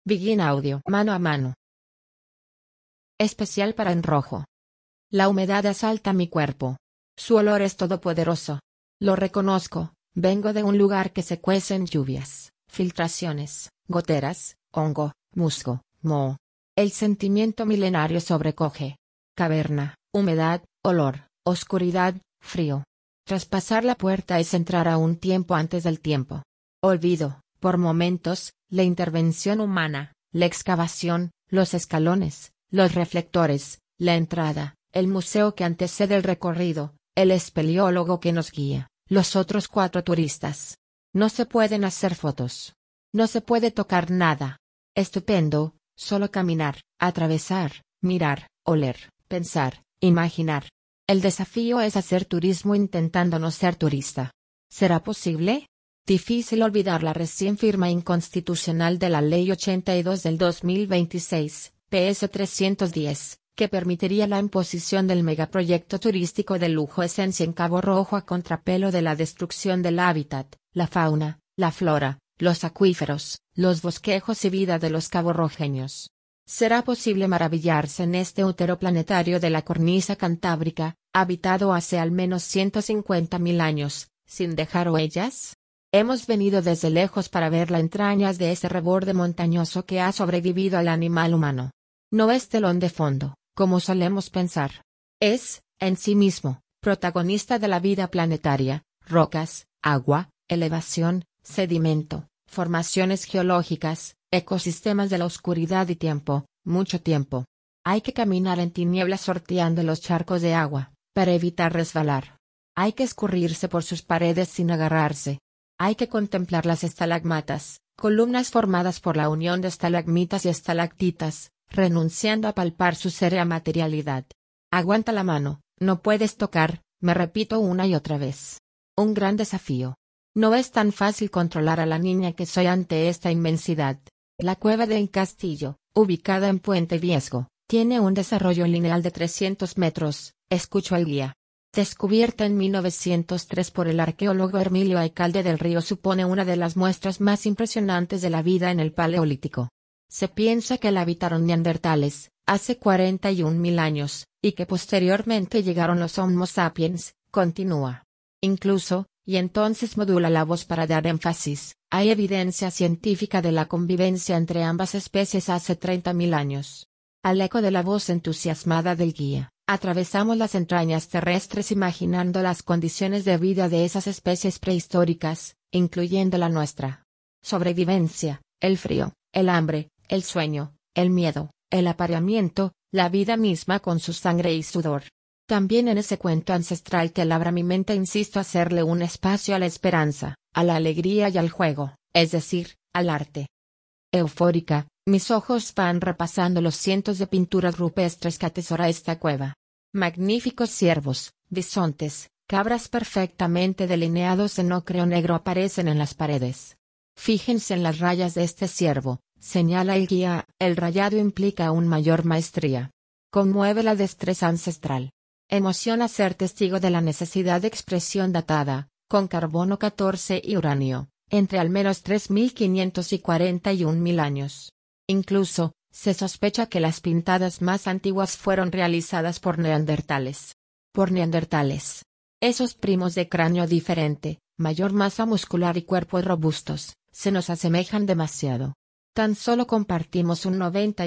Begin Audio. Mano a mano. Especial para En Rojo. La humedad asalta mi cuerpo. Su olor es todopoderoso. Lo reconozco, vengo de un lugar que se cuece en lluvias, filtraciones, goteras, hongo, musgo, moho. El sentimiento milenario sobrecoge. Caverna, humedad, olor, oscuridad, frío. Traspasar la puerta es entrar a un tiempo antes del tiempo. Olvido, por momentos, la intervención humana, la excavación, los escalones, los reflectores, la entrada, el museo que antecede el recorrido, el espeleólogo que nos guía, los otros 4 turistas. No se pueden hacer fotos. No se puede tocar nada. Estupendo, solo caminar, atravesar, mirar, oler, pensar, imaginar. El desafío es hacer turismo intentando no ser turista. ¿Será posible? Difícil olvidar la recién firma inconstitucional de la Ley 82 del 2026, PS 310, que permitiría la imposición del megaproyecto turístico de lujo Esencia en Cabo Rojo a contrapelo de la destrucción del hábitat, la fauna, la flora, los acuíferos, los bosquejos y vida de los caborrojeños. ¿Será posible maravillarse en este útero planetario de la cornisa cantábrica, habitado hace al menos 150.000 años, sin dejar huellas? Hemos venido desde lejos para ver las entrañas de ese reborde montañoso que ha sobrevivido al animal humano. No es telón de fondo, como solemos pensar. Es, en sí mismo, protagonista de la vida planetaria: rocas, agua, elevación, sedimento, formaciones geológicas, ecosistemas de la oscuridad y tiempo, mucho tiempo. Hay que caminar en tinieblas sorteando los charcos de agua, para evitar resbalar. Hay que escurrirse por sus paredes sin agarrarse. Hay que contemplar las estalagmatas, columnas formadas por la unión de estalagmitas y estalactitas, renunciando a palpar su seria materialidad. Aguanta la mano, no puedes tocar, me repito una y otra vez. Un gran desafío. No es tan fácil controlar a la niña que soy ante esta inmensidad. La cueva del Castillo, ubicada en Puente Viesgo, tiene un desarrollo lineal de 300 metros, escucho al guía. Descubierta en 1903 por el arqueólogo Hermilio Alcalde del Río, supone una de las muestras más impresionantes de la vida en el Paleolítico. Se piensa que la habitaron neandertales, hace 41.000 años, y que posteriormente llegaron los Homo sapiens, continúa. Incluso, y entonces modula la voz para dar énfasis, hay evidencia científica de la convivencia entre ambas especies hace 30.000 años. Al eco de la voz entusiasmada del guía, atravesamos las entrañas terrestres imaginando las condiciones de vida de esas especies prehistóricas, incluyendo la nuestra. Sobrevivencia, el frío, el hambre, el sueño, el miedo, el apareamiento, la vida misma con su sangre y sudor. También en ese cuento ancestral que labra mi mente insisto hacerle un espacio a la esperanza, a la alegría y al juego, es decir, al arte. Eufórica, mis ojos van repasando los cientos de pinturas rupestres que atesora esta cueva. Magníficos ciervos, bisontes, cabras perfectamente delineados en ocre negro aparecen en las paredes. Fíjense en las rayas de este ciervo, señala el guía, el rayado implica aún mayor maestría. Conmueve la destreza ancestral. Emociona ser testigo de la necesidad de expresión datada, con carbono 14 y uranio, entre al menos 3.500 y 41.000 años. Incluso, se sospecha que las pintadas más antiguas fueron realizadas por neandertales. Por neandertales. Esos primos de cráneo diferente, mayor masa muscular y cuerpos robustos, se nos asemejan demasiado. Tan solo compartimos un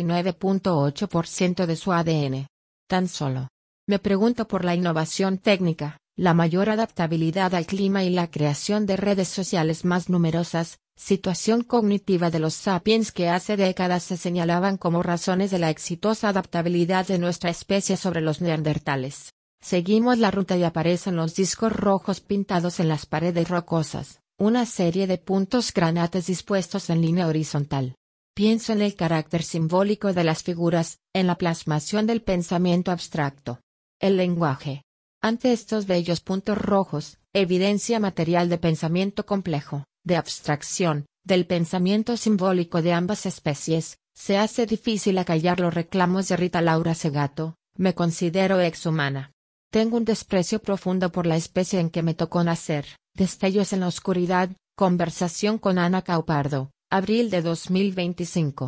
99.8% de su ADN. Tan solo. Me pregunto por la innovación técnica, la mayor adaptabilidad al clima y la creación de redes sociales más numerosas, situación cognitiva de los sapiens que hace décadas se señalaban como razones de la exitosa adaptabilidad de nuestra especie sobre los neandertales. Seguimos la ruta y aparecen los discos rojos pintados en las paredes rocosas, una serie de puntos granates dispuestos en línea horizontal. Pienso en el carácter simbólico de las figuras, en la plasmación del pensamiento abstracto. El lenguaje. Ante estos bellos puntos rojos, evidencia material de pensamiento complejo, de abstracción, del pensamiento simbólico de ambas especies, se hace difícil acallar los reclamos de Rita Laura Segato, me considero exhumana. Tengo un desprecio profundo por la especie en que me tocó nacer. Destellos en la oscuridad, conversación con Ana Caupardo, abril de 2025.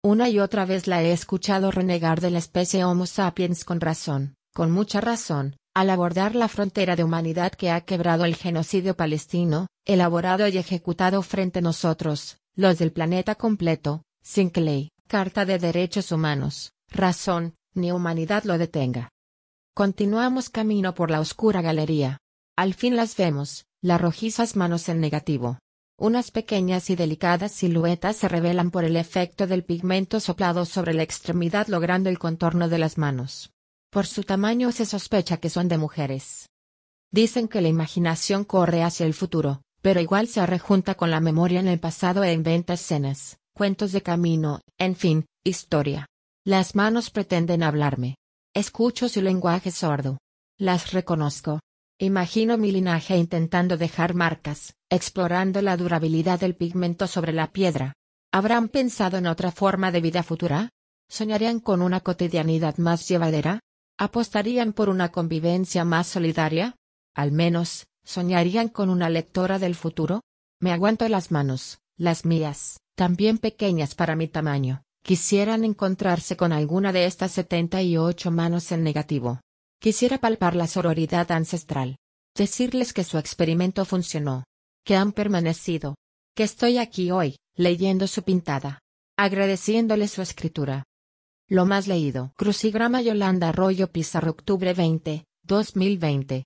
Una y otra vez la he escuchado renegar de la especie Homo sapiens con razón, con mucha razón, al abordar la frontera de humanidad que ha quebrado el genocidio palestino, elaborado y ejecutado frente a nosotros, los del planeta completo, sin que ley, Carta de Derechos Humanos, razón, ni humanidad lo detenga. Continuamos camino por la oscura galería. Al fin las vemos, las rojizas manos en negativo. Unas pequeñas y delicadas siluetas se revelan por el efecto del pigmento soplado sobre la extremidad logrando el contorno de las manos. Por su tamaño se sospecha que son de mujeres. Dicen que la imaginación corre hacia el futuro, pero igual se rejunta con la memoria en el pasado e inventa escenas, cuentos de camino, en fin, historia. Las manos pretenden hablarme. Escucho su lenguaje sordo. Las reconozco. Imagino mi linaje intentando dejar marcas, explorando la durabilidad del pigmento sobre la piedra. ¿Habrán pensado en otra forma de vida futura? ¿Soñarían con una cotidianidad más llevadera? ¿Apostarían por una convivencia más solidaria? Al menos, ¿soñarían con una lectora del futuro? Me aguanto las manos, las mías, también pequeñas para mi tamaño, quisieran encontrarse con alguna de estas 78 manos en negativo. Quisiera palpar la sororidad ancestral. Decirles que su experimento funcionó. Que han permanecido. Que estoy aquí hoy, leyendo su pintada. Agradeciéndole su escritura. Lo más leído. Crucigrama Yolanda Arroyo Pizarro octubre 20, 2020.